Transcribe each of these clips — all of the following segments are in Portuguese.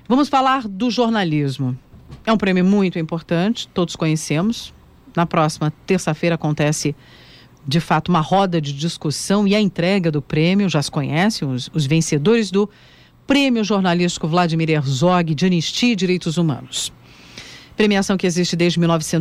Vamos falar do jornalismo. É um prêmio muito importante, todos conhecemos. Na próxima terça-feira acontece, de fato, uma roda de discussão e a entrega do prêmio. Já se conhecem os vencedores do Prêmio Jornalístico Vladimir Herzog de Anistia e Direitos Humanos. Premiação que existe desde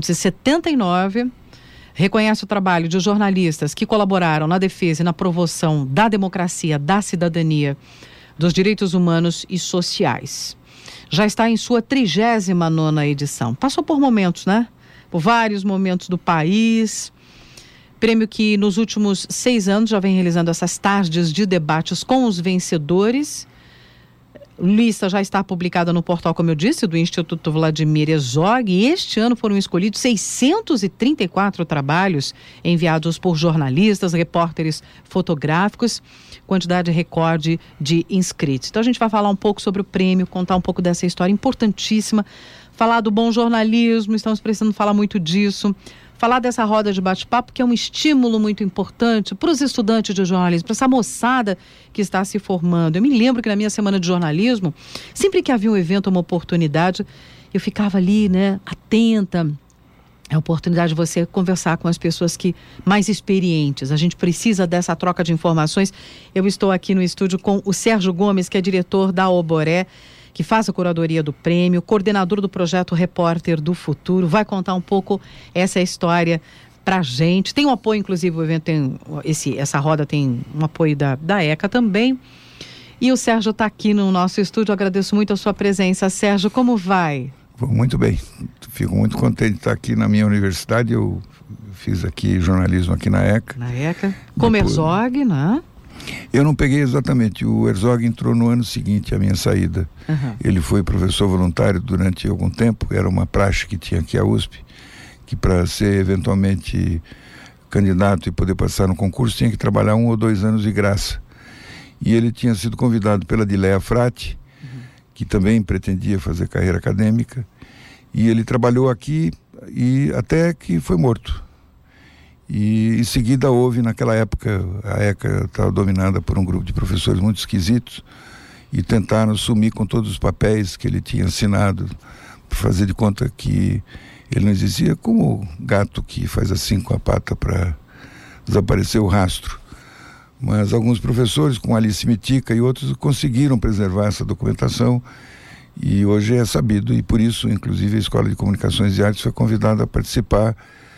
1979, reconhece o trabalho de jornalistas que colaboraram na defesa e na promoção da democracia, da cidadania, dos direitos humanos e sociais. Já está em sua 39ª edição. Passou por momentos, né? Por vários momentos do país. Prêmio que nos últimos 6 anos já vem realizando essas tardes de debates com os vencedores. Lista já está publicada no portal, como eu disse, do Instituto Vladimir Herzog, e este ano foram escolhidos 634 trabalhos enviados por jornalistas, repórteres fotográficos, quantidade recorde de inscritos. Então a gente vai falar um pouco sobre o prêmio, contar um pouco dessa história importantíssima, falar do bom jornalismo, estamos precisando falar muito disso. Falar dessa roda de bate-papo, que é um estímulo muito importante para os estudantes de jornalismo, para essa moçada que está se formando. Eu me lembro que na minha semana de jornalismo, sempre que havia um evento, uma oportunidade, eu ficava ali, né, atenta. É a oportunidade de você conversar com as pessoas mais experientes. A gente precisa dessa troca de informações. Eu estou aqui no estúdio com o Sérgio Gomes, que é diretor da Oboré, que faz a curadoria do prêmio, coordenador do projeto Repórter do Futuro, vai contar um pouco essa história pra gente. Tem um apoio, inclusive, o evento essa roda tem um apoio da ECA também. E o Sérgio está aqui no nosso estúdio, eu agradeço muito a sua presença. Sérgio, como vai? Vou muito bem, fico muito contente de estar aqui na minha universidade. Eu fiz aqui jornalismo aqui na ECA. Na ECA, como Herzog, né? Eu não peguei exatamente, o Herzog entrou no ano seguinte à minha saída. Uhum. Ele foi professor voluntário durante algum tempo, era uma praxe que tinha aqui a USP, que para ser eventualmente candidato e poder passar no concurso tinha que trabalhar 1 ou 2 anos de graça. E ele tinha sido convidado pela Dileia Frati, que também pretendia fazer carreira acadêmica, e ele trabalhou aqui e até que foi morto. E em seguida houve, naquela época, a ECA estava dominada por um grupo de professores muito esquisitos e tentaram sumir com todos os papéis que ele tinha assinado, para fazer de conta que ele não existia, como gato que faz assim com a pata para desaparecer o rastro. Mas alguns professores, como Alice Mitica e outros, conseguiram preservar essa documentação e hoje é sabido, e por isso, inclusive, a Escola de Comunicações e Artes foi convidada a participar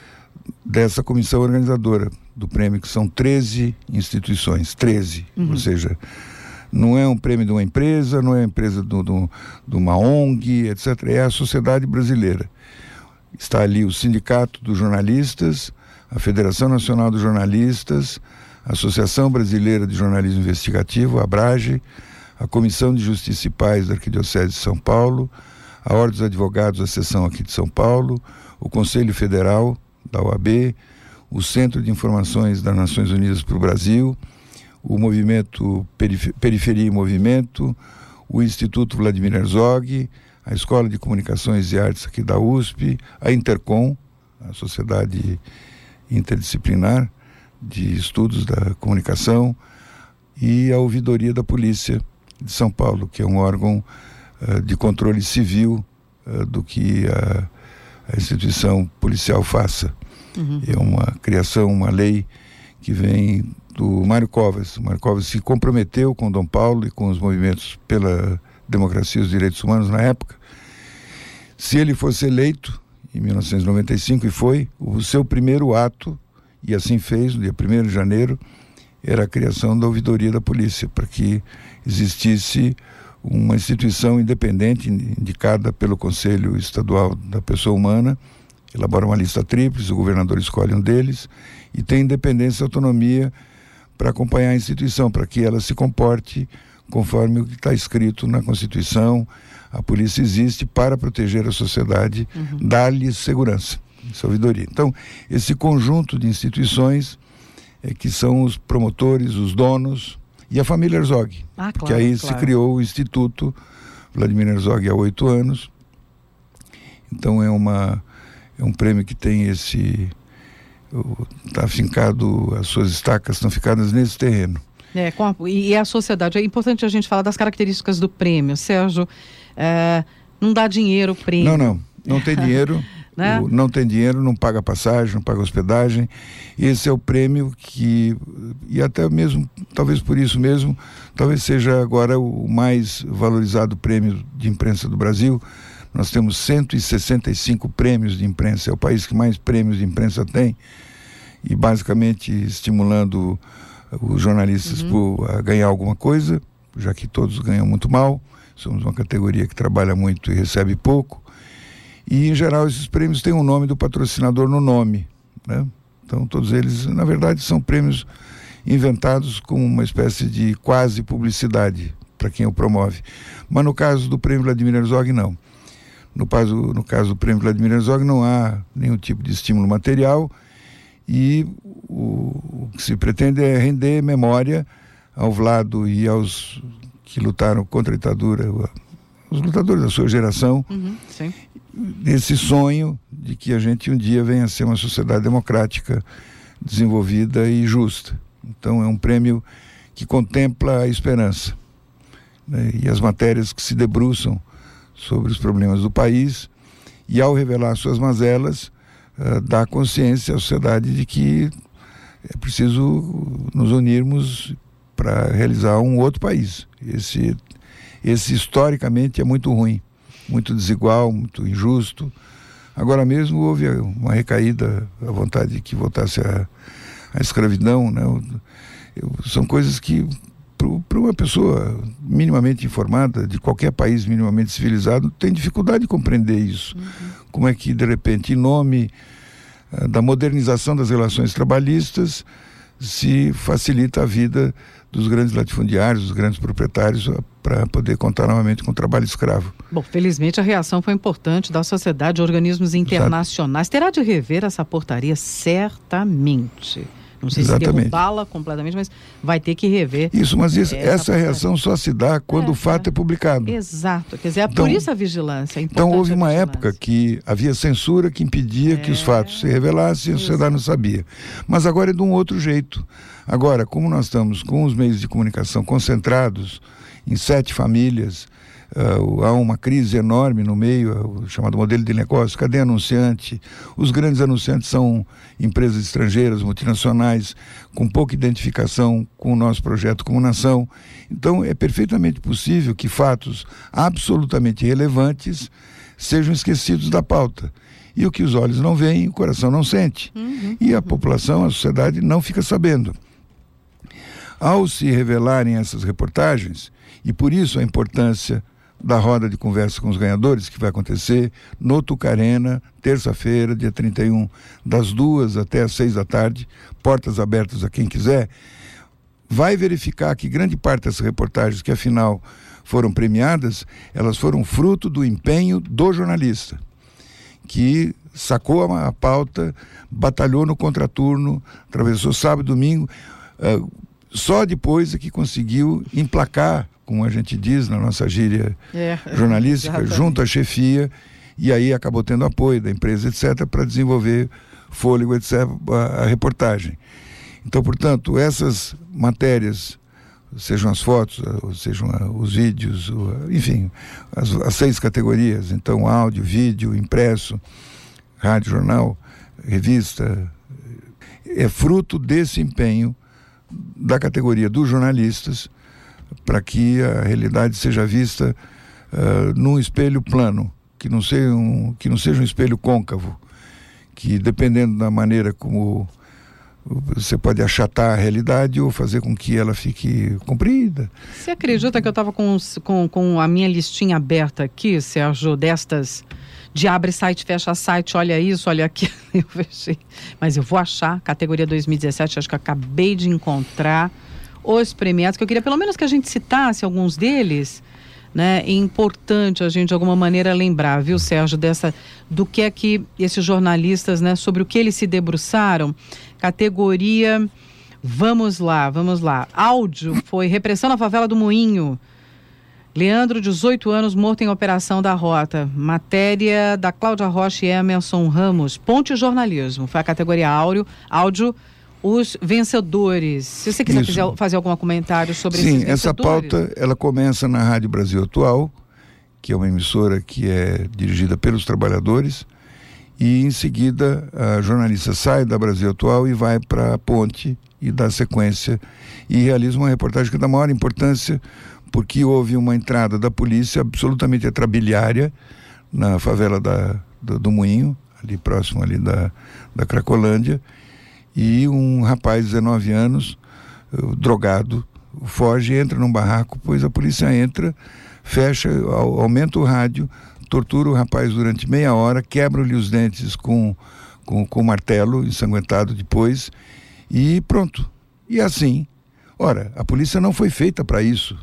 dessa comissão organizadora do prêmio, que são 13 instituições, 13, ou seja, não é um prêmio de uma empresa, não é uma empresa de uma ONG, etc., é a sociedade brasileira. Está ali o Sindicato dos Jornalistas, a Federação Nacional dos Jornalistas, a Associação Brasileira de Jornalismo Investigativo, a ABRAGE, a Comissão de Justiça e Paz da Arquidiocese de São Paulo, a Ordem dos Advogados da Seção aqui de São Paulo, o Conselho Federal da OAB, o Centro de Informações das Nações Unidas para o Brasil, o Movimento Periferia e Movimento, o Instituto Vladimir Herzog, a Escola de Comunicações e Artes aqui da USP, a Intercom, a Sociedade Interdisciplinar de Estudos da Comunicação, e a Ouvidoria da Polícia de São Paulo, que é um órgão de controle civil do que a instituição policial faça. É uma criação, uma lei que vem do Mário Covas. O Mário Covas se comprometeu com Dom Paulo e com os movimentos pela democracia e os direitos humanos na época. Se ele fosse eleito em 1995, e foi, o seu primeiro ato, e assim fez, no dia 1º de janeiro, era a criação da Ouvidoria da Polícia, para que existisse uma instituição independente, indicada pelo Conselho Estadual da Pessoa Humana, elabora uma lista tríplice, o governador escolhe um deles, e tem independência e autonomia para acompanhar a instituição, para que ela se comporte conforme o que está escrito na Constituição. A polícia existe para proteger a sociedade, dar-lhe segurança, essa ouvidoria. Então, esse conjunto de instituições que são os promotores, os donos, e a família Herzog, que aí se criou o Instituto Vladimir Herzog há 8 anos. Então é um prêmio que tem está afincado, as suas estacas estão fincadas nesse terreno. E a sociedade, é importante a gente falar das características do prêmio, Sérgio. Não dá dinheiro o prêmio. Não tem dinheiro. Né? Não tem dinheiro, não paga passagem, não paga hospedagem. Esse é o prêmio que, e até mesmo, talvez por isso mesmo, talvez seja agora o mais valorizado prêmio de imprensa do Brasil. Nós temos 165 prêmios de imprensa, é o país que mais prêmios de imprensa tem, e basicamente estimulando os jornalistas a ganhar alguma coisa, já que todos ganham muito mal. Somos uma categoria que trabalha muito e recebe pouco. E, em geral, esses prêmios têm o nome do patrocinador no nome, né? Então, todos eles, na verdade, são prêmios inventados como uma espécie de quase publicidade para quem o promove. Mas no caso do prêmio Vladimir Herzog, não. No caso do prêmio Vladimir Herzog, não há nenhum tipo de estímulo material, e o que se pretende é render memória ao Vlado e aos que lutaram contra a ditadura, os lutadores da sua geração, sim. Esse sonho de que a gente um dia venha a ser uma sociedade democrática, desenvolvida e justa. Então é um prêmio que contempla a esperança, né? E as matérias que se debruçam sobre os problemas do país, e ao revelar suas mazelas, dá consciência à sociedade de que é preciso nos unirmos para realizar um outro país. Esse historicamente é muito ruim, muito desigual, muito injusto. Agora mesmo houve uma recaída, a vontade de que voltasse a escravidão, né? São coisas que, para uma pessoa minimamente informada, de qualquer país minimamente civilizado, tem dificuldade de compreender isso. Como é que, de repente, em nome da modernização das relações trabalhistas, se facilita a vida dos grandes latifundiários, dos grandes proprietários, para poder contar novamente com o trabalho escravo. Bom, felizmente a reação foi importante da sociedade, de organismos internacionais. Terá de rever essa portaria, certamente. Não sei se derrubá-la completamente, mas vai ter que rever. Isso, mas essa reação só se dá quando o fato é publicado. Exato, quer dizer, por isso a vigilância. Então houve uma época que havia censura que impedia que os fatos se revelassem e a sociedade não sabia. Mas agora é de um outro jeito. Agora, como nós estamos com os meios de comunicação concentrados em 7 famílias, há uma crise enorme no meio, o chamado modelo de negócio. Cadê anunciante? Os grandes anunciantes são empresas estrangeiras, multinacionais, com pouca identificação com o nosso projeto como nação. Então é perfeitamente possível que fatos absolutamente relevantes sejam esquecidos da pauta. E o que os olhos não veem, o coração não sente. E a população, a sociedade não fica sabendo. Ao se revelarem essas reportagens, e por isso a importância da roda de conversa com os ganhadores, que vai acontecer no Tucarena, terça-feira, dia 31, das 2 até as 6 da tarde, portas abertas a quem quiser, vai verificar que grande parte dessas reportagens, que afinal foram premiadas, elas foram fruto do empenho do jornalista, que sacou a pauta, batalhou no contraturno, atravessou sábado e domingo, só depois é que conseguiu emplacar, como a gente diz na nossa gíria jornalística, junto à chefia, e aí acabou tendo apoio da empresa, etc., para desenvolver fôlego, etc., a reportagem. Então, portanto, essas matérias, sejam as fotos, sejam os vídeos, enfim, as 6 categorias, então áudio, vídeo, impresso, rádio, jornal, revista, é fruto desse empenho da categoria dos jornalistas, para que a realidade seja vista num espelho plano, que não seja um espelho côncavo, que dependendo da maneira como você pode achatar a realidade ou fazer com que ela fique comprida. Você acredita que eu estava com a minha listinha aberta aqui, Sérgio, destas de abre site, fecha site, olha isso, olha aquilo, eu fechei. Mas eu vou achar, categoria 2017, acho que eu acabei de encontrar os premiados, que eu queria pelo menos que a gente citasse alguns deles, né? É importante a gente de alguma maneira lembrar, viu, Sérgio, do que é que esses jornalistas, né, sobre o que eles se debruçaram. Categoria, vamos lá, áudio, foi Repressão na Favela do Moinho. Leandro, 18 anos, morto em operação da Rota. Matéria da Cláudia Rocha e Emerson Ramos. Ponte Jornalismo, foi a categoria áudio. os vencedores. Se você quiser fazer algum comentário sobre esses vencedores. Sim, essa pauta ela começa na Rádio Brasil Atual, que é uma emissora que é dirigida pelos trabalhadores, e em seguida a jornalista sai da Brasil Atual e vai para a Ponte e dá sequência e realiza uma reportagem que é da maior importância, porque houve uma entrada da polícia absolutamente atrabiliária na favela do Moinho, ali próximo ali da Cracolândia, e um rapaz de 19 anos, drogado, foge, entra num barraco, pois a polícia entra, fecha, aumenta o rádio, tortura o rapaz durante meia hora, quebra-lhe os dentes com martelo ensanguentado depois, e pronto. E assim, ora, a polícia não foi feita para isso.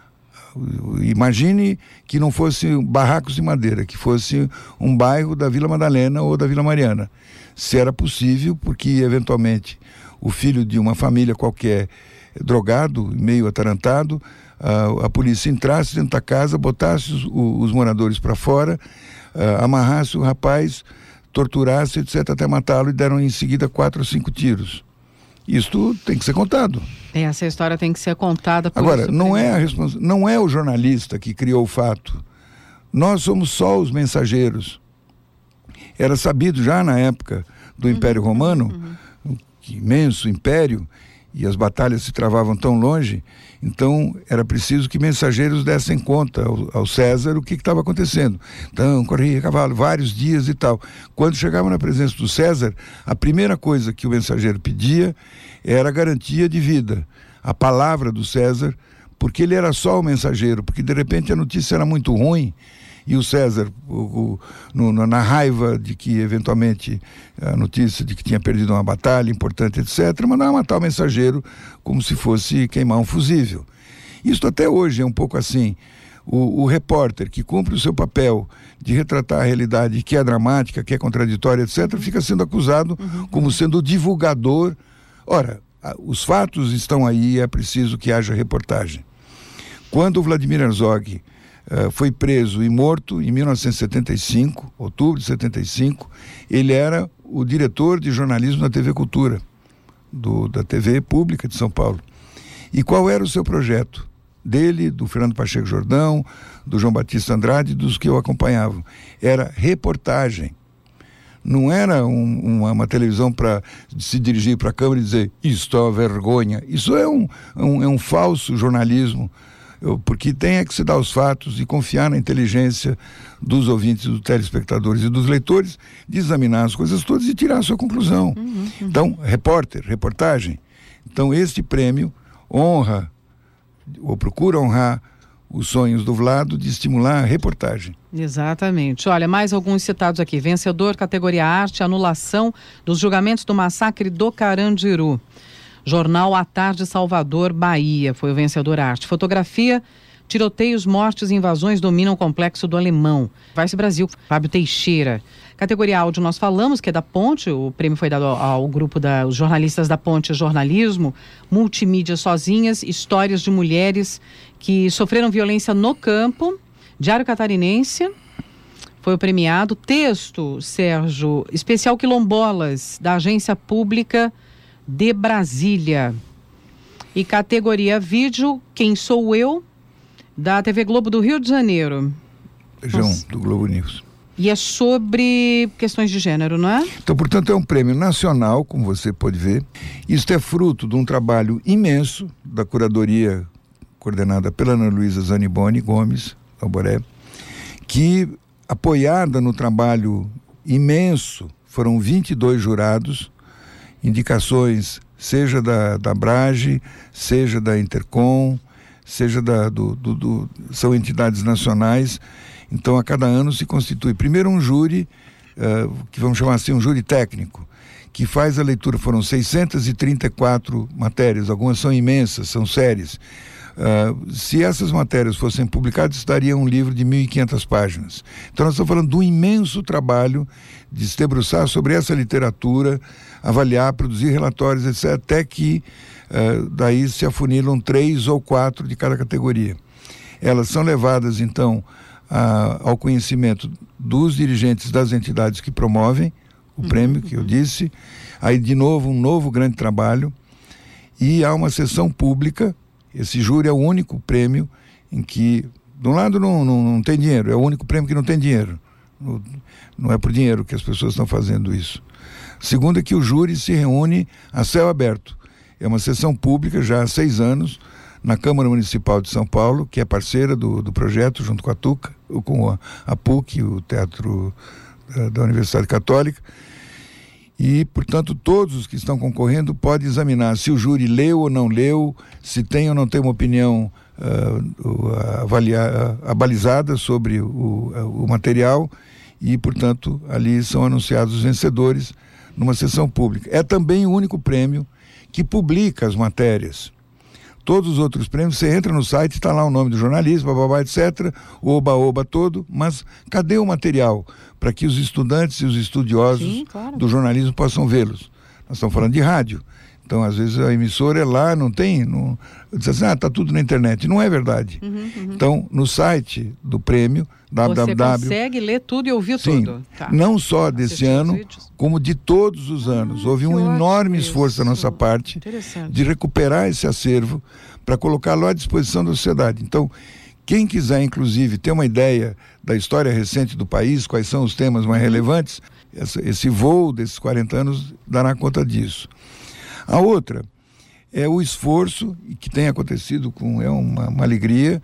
Imagine que não fosse barracos de madeira, que fosse um bairro da Vila Madalena ou da Vila Mariana. Se era possível, porque eventualmente o filho de uma família qualquer drogado, meio atarantado, a polícia entrasse dentro da casa, botasse os moradores para fora, amarrasse o rapaz, torturasse, etc., até matá-lo, e deram em seguida 4 ou 5 tiros. Isto tem que ser contado. Essa história tem que ser contada. Agora, não é o jornalista que criou o fato. Nós somos só os mensageiros. Era sabido já na época do Império Romano, que imenso império, e as batalhas se travavam tão longe, então era preciso que mensageiros dessem conta ao César o que estava acontecendo. Então, corria a cavalo, vários dias e tal. Quando chegavam na presença do César, a primeira coisa que o mensageiro pedia era a garantia de vida, a palavra do César, porque ele era só o mensageiro, porque de repente a notícia era muito ruim, e o César, na raiva de que eventualmente a notícia de que tinha perdido uma batalha importante, etc., mandava matar o mensageiro como se fosse queimar um fusível. Isso até hoje é um pouco assim. O repórter que cumpre o seu papel de retratar a realidade, que é dramática, que é contraditória, etc., fica sendo acusado como sendo o divulgador. Ora, os fatos estão aí e é preciso que haja reportagem. Quando o Vladimir Herzog foi preso e morto em 1975, outubro de 75, ele era o diretor de jornalismo da TV Cultura, da TV Pública de São Paulo. E qual era o seu projeto? Dele, do Fernando Pacheco Jordão, do João Batista Andrade, dos que eu acompanhava. Era reportagem. Não era uma televisão para se dirigir para a câmera e dizer isto é uma vergonha. Isso é um falso jornalismo, porque tem que se dar os fatos e confiar na inteligência dos ouvintes, dos telespectadores e dos leitores, de examinar as coisas todas e tirar a sua conclusão. Então, reportagem. Então, este prêmio honra, ou procura honrar, os sonhos do Vlado de estimular a reportagem. Exatamente. Olha, mais alguns citados aqui. Vencedor, categoria arte, anulação dos julgamentos do massacre do Carandiru. Jornal A Tarde, Salvador, Bahia, foi o vencedor arte. Fotografia, tiroteios, mortes e invasões dominam o complexo do Alemão. Vice Brasil, Fábio Teixeira. Categoria áudio nós falamos, que é da Ponte, o prêmio foi dado ao grupo dos jornalistas da Ponte Jornalismo. Multimídia sozinhas, histórias de mulheres que sofreram violência no campo. Diário Catarinense foi o premiado. Texto, Sérgio, especial Quilombolas, da Agência Pública de Brasília. E categoria vídeo, Quem Sou Eu, da TV Globo do Rio de Janeiro. João, do Globo News. E é sobre questões de gênero, não é? Então, portanto, é um prêmio nacional, como você pode ver. Isso é fruto de um trabalho imenso da curadoria coordenada pela Ana Luísa Zaniboni Gomes Alboré, que, apoiada no trabalho imenso, foram 22 jurados, indicações, seja da Brage, seja da Intercom, seja são entidades nacionais. Então, a cada ano se constitui primeiro um júri, que vamos chamar assim, um júri técnico, que faz a leitura. Foram 634 matérias, algumas são imensas, são séries. Se essas matérias fossem publicadas, estaria um livro de 1.500 páginas. Então, nós estamos falando de um imenso trabalho de se debruçar sobre essa literatura, avaliar, produzir relatórios, etc., até que daí se afunilam 3 ou 4 de cada categoria. Elas são levadas, então, ao conhecimento dos dirigentes das entidades que promovem o prêmio que eu disse. Aí, de novo, um novo grande trabalho. E há uma sessão pública. Esse júri é o único prêmio em que, de um lado, não tem dinheiro. É o único prêmio que não tem dinheiro. Não é por dinheiro que as pessoas estão fazendo isso. Segundo é que o júri se reúne a céu aberto. É uma sessão pública já há 6 anos, na Câmara Municipal de São Paulo, que é parceira do projeto, junto com a TUCA, com a PUC, o Teatro da Universidade Católica. E, portanto, todos os que estão concorrendo podem examinar se o júri leu ou não leu, se tem ou não tem uma opinião abalizada sobre o material, e, portanto, ali são anunciados os vencedores numa sessão pública. É também o único prêmio que publica as matérias. Todos os outros prêmios, você entra no site, está lá o nome do jornalista, bababá, etc., oba-oba todo, mas cadê o material para que os estudantes e os estudiosos Sim, claro, do jornalismo possam vê-los? Nós estamos falando de rádio, então às vezes a emissora é lá, diz assim, está tudo na internet. Não é verdade. Então, no site do prêmio, você consegue ler tudo e ouvir tudo. Tá. Não só desse ano, como de todos os anos. Houve um enorme esforço da nossa parte de recuperar esse acervo para colocá-lo à disposição da sociedade. Então, quem quiser, inclusive, ter uma ideia da história recente do país, quais são os temas mais relevantes, esse voo desses 40 anos dará conta disso. A outra é o esforço que tem acontecido é uma alegria,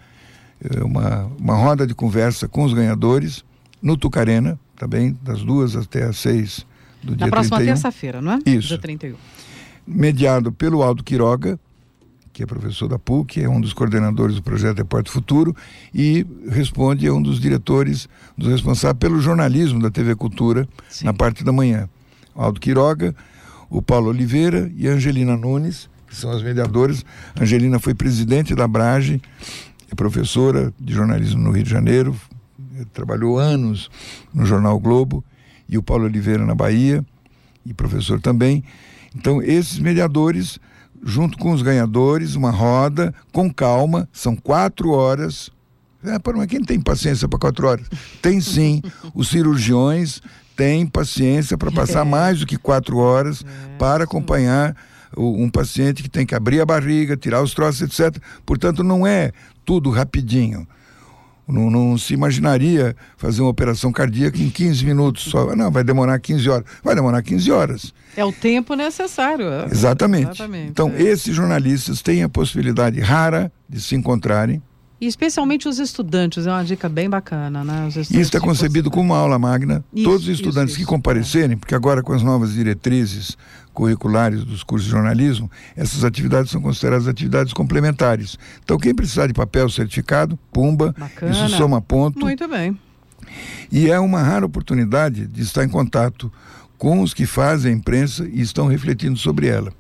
uma roda de conversa com os ganhadores no Tucarena, também das 2 até as 6 do dia 31. Na próxima terça-feira, não é? Isso. Dia 31. Mediado pelo Aldo Quiroga, que é professor da PUC, é um dos coordenadores do projeto Repórter Futuro e é um dos diretores, dos responsáveis pelo jornalismo da TV Cultura, sim, na parte da manhã. O Aldo Quiroga, o Paulo Oliveira e a Angelina Nunes, que são as mediadoras. A Angelina foi presidente da Abrage, é professora de jornalismo no Rio de Janeiro, trabalhou anos no Jornal Globo, e o Paulo Oliveira na Bahia, e professor também. Então, esses mediadores, junto com os ganhadores, uma roda, com calma, são 4 horas. Mas quem tem paciência para 4 horas? Tem sim, os cirurgiões têm paciência para passar mais do que 4 horas para acompanhar um paciente que tem que abrir a barriga, tirar os troços, etc. Portanto, não é tudo rapidinho. Não se imaginaria fazer uma operação cardíaca em 15 minutos só. Não, vai demorar 15 horas. Vai demorar 15 horas. É o tempo necessário. Exatamente. Então, esses jornalistas têm a possibilidade rara de se encontrarem. E especialmente os estudantes, é uma dica bem bacana, né? Isso está concebido como uma aula magna. Todos os estudantes que comparecerem, porque agora com as novas diretrizes curriculares dos cursos de jornalismo, essas atividades são consideradas atividades complementares. Então, quem precisar de papel certificado, pumba, bacana, isso soma ponto. Muito bem. E é uma rara oportunidade de estar em contato com os que fazem a imprensa e estão refletindo sobre ela.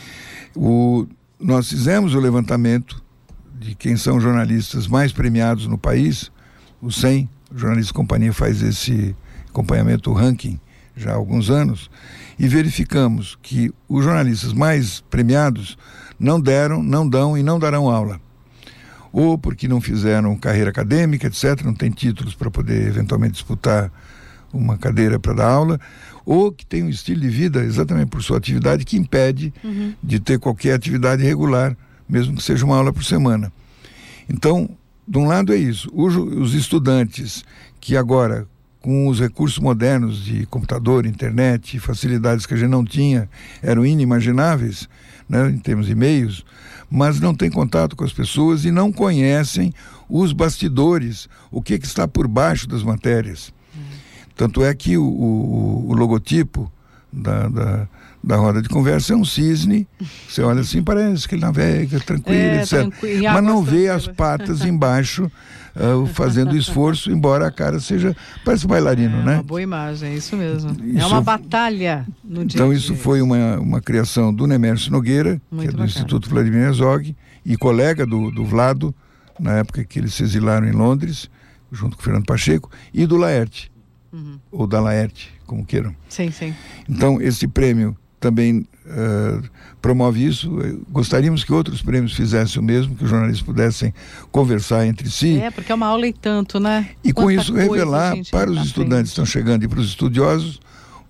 Nós fizemos o levantamento de quem são os jornalistas mais premiados no país, os 100, o Jornalista Companhia faz esse acompanhamento, o ranking, já há alguns anos, e verificamos que os jornalistas mais premiados não deram, não dão e não darão aula. Ou porque não fizeram carreira acadêmica, etc., não tem títulos para poder eventualmente disputar uma cadeira para dar aula, ou que tem um estilo de vida, exatamente por sua atividade, que impede de ter qualquer atividade regular, mesmo que seja uma aula por semana. Então, de um lado é isso, os estudantes que agora, com os recursos modernos de computador, internet, facilidades que a gente não tinha, eram inimagináveis, né, em termos de meios, mas não têm contato com as pessoas e não conhecem os bastidores, o que está por baixo das matérias. Tanto é que o logotipo da roda de conversa é um cisne, você olha assim, parece que ele navega tranquilo, etc. Mas não vê as patas embaixo fazendo esforço, embora a cara parece bailarino, né? É uma boa imagem, é isso mesmo. É uma batalha no dia. Então isso foi uma criação do Nemércio Nogueira, que é do Instituto Vladimir Herzog, e colega do Vlado, na época que eles se exilaram em Londres, junto com o Fernando Pacheco, e do Laerte, ou da Laerte, como queiram. Sim, sim. Então esse prêmio também promove isso. Gostaríamos que outros prêmios fizessem o mesmo, que os jornalistas pudessem conversar entre si. Porque é uma aula e tanto, né? E com isso revelar para os estudantes que estão chegando e para os estudiosos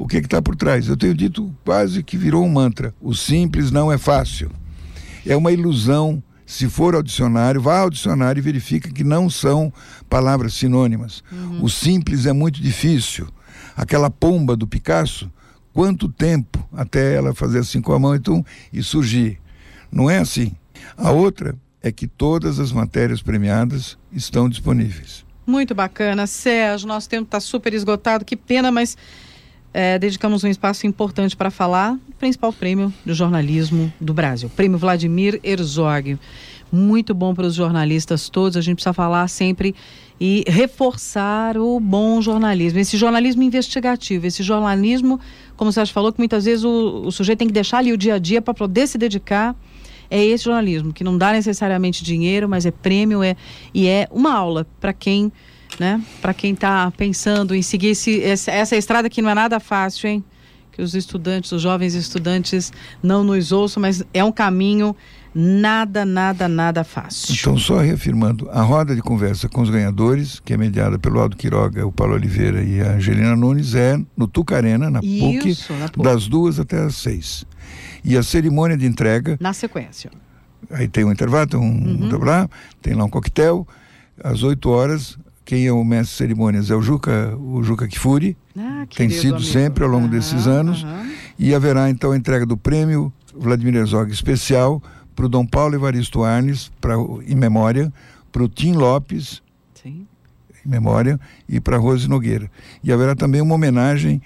o que está por trás. Eu tenho dito quase que virou um mantra: o simples não é fácil. É uma ilusão. Se for ao dicionário, vá ao dicionário e verifica que não são palavras sinônimas. O simples é muito difícil. Aquela pomba do Picasso, quanto tempo até ela fazer assim com a mão e surgir? Não é assim. A outra é que todas as matérias premiadas estão disponíveis. Muito bacana, Sérgio. Nosso tempo está super esgotado, que pena, mas dedicamos um espaço importante para falar do principal prêmio do jornalismo do Brasil, Prêmio Vladimir Herzog. Muito bom para os jornalistas todos. A gente precisa falar sempre e reforçar o bom jornalismo, esse jornalismo investigativo, esse jornalismo, como o Sérgio falou, que muitas vezes o sujeito tem que deixar ali o dia a dia para poder se dedicar. É esse jornalismo que não dá necessariamente dinheiro, mas é prêmio, e é uma aula para quem, né, para quem está pensando em seguir essa estrada, que não é nada fácil, hein? Que os estudantes, os jovens estudantes não nos ouçam, mas é um caminho nada fácil. Então, só reafirmando, a roda de conversa com os ganhadores, que é mediada pelo Aldo Quiroga, o Paulo Oliveira e a Angelina Nunes, é no Tucarena, na PUC, das 2 até as 6. E a cerimônia de entrega... Na sequência. Aí tem um intervalo, tem lá um coquetel. Às 8 horas, quem é o mestre de cerimônias é o Juca Kfouri. Tem sido amigo. Sempre ao longo desses anos. E haverá então a entrega do prêmio Vladimir Herzog especial para o Dom Paulo Evaristo Arnes, em memória, para o Tim Lopes, sim, em memória, e para a Rose Nogueira. E haverá também uma homenagem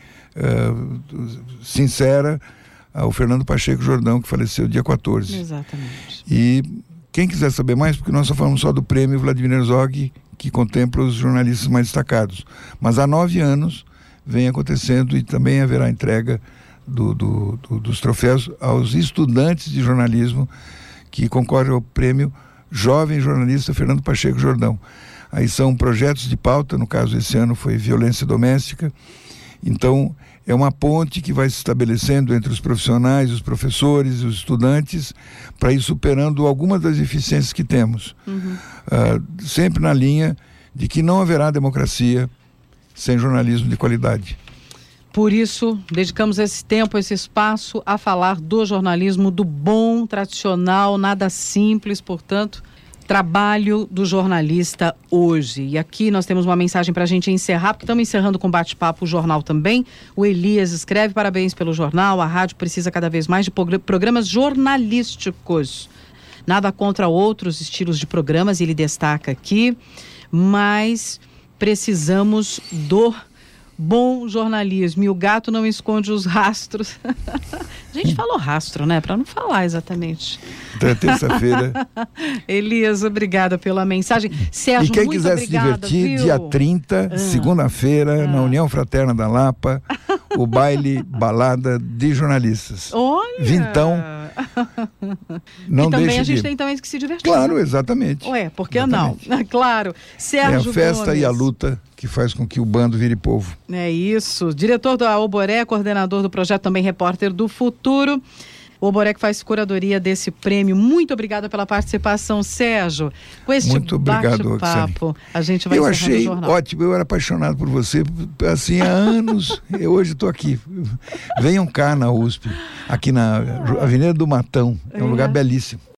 sincera ao Fernando Pacheco Jordão, que faleceu dia 14. Exatamente. E quem quiser saber mais, porque nós só falamos só do prêmio Vladimir Herzog, que contempla os jornalistas mais destacados. Mas há 9 anos vem acontecendo, e também haverá entrega dos troféus aos estudantes de jornalismo que concorrem ao prêmio Jovem Jornalista Fernando Pacheco Jordão. Aí são projetos de pauta, no caso esse ano foi violência doméstica. Então é uma ponte que vai se estabelecendo entre os profissionais, os professores, os estudantes, para ir superando algumas das deficiências que temos. Sempre na linha de que não haverá democracia sem jornalismo de qualidade. Por isso, dedicamos esse tempo, esse espaço a falar do jornalismo, do bom, tradicional, nada simples, portanto, trabalho do jornalista hoje. E aqui nós temos uma mensagem para a gente encerrar, porque estamos encerrando com bate-papo o jornal também. O Elias escreve: parabéns pelo jornal, a rádio precisa cada vez mais de programas jornalísticos. Nada contra outros estilos de programas, ele destaca aqui, mas precisamos do bom jornalismo, e o gato não esconde os rastros. A gente falou rastro, né? Para não falar exatamente. Até terça-feira. Elias, obrigada pela mensagem. Sérgio, e quem muito quiser obrigada, se divertir, viu? dia 30, segunda-feira, na União Fraterna da Lapa, o baile balada de jornalistas. Olha! Vintão. Não e também deixe a gente de... tem também que se divertir. Claro, exatamente. Ué, por que exatamente. Não? Claro. Sérgio É a festa Gomes. E a luta que faz com que o bando vire povo. É isso. Diretor da Oboré, coordenador do projeto, também repórter do Futuro. O Oboré que faz curadoria desse prêmio. Muito obrigada pela participação, Sérgio. Com este muito obrigado, bate-papo, a gente vai Eu encerrando achei o jornal. ótimo, eu era apaixonado por você, assim, há anos. Hoje estou aqui. Venham cá na USP, aqui na Avenida do Matão. É um lugar belíssimo.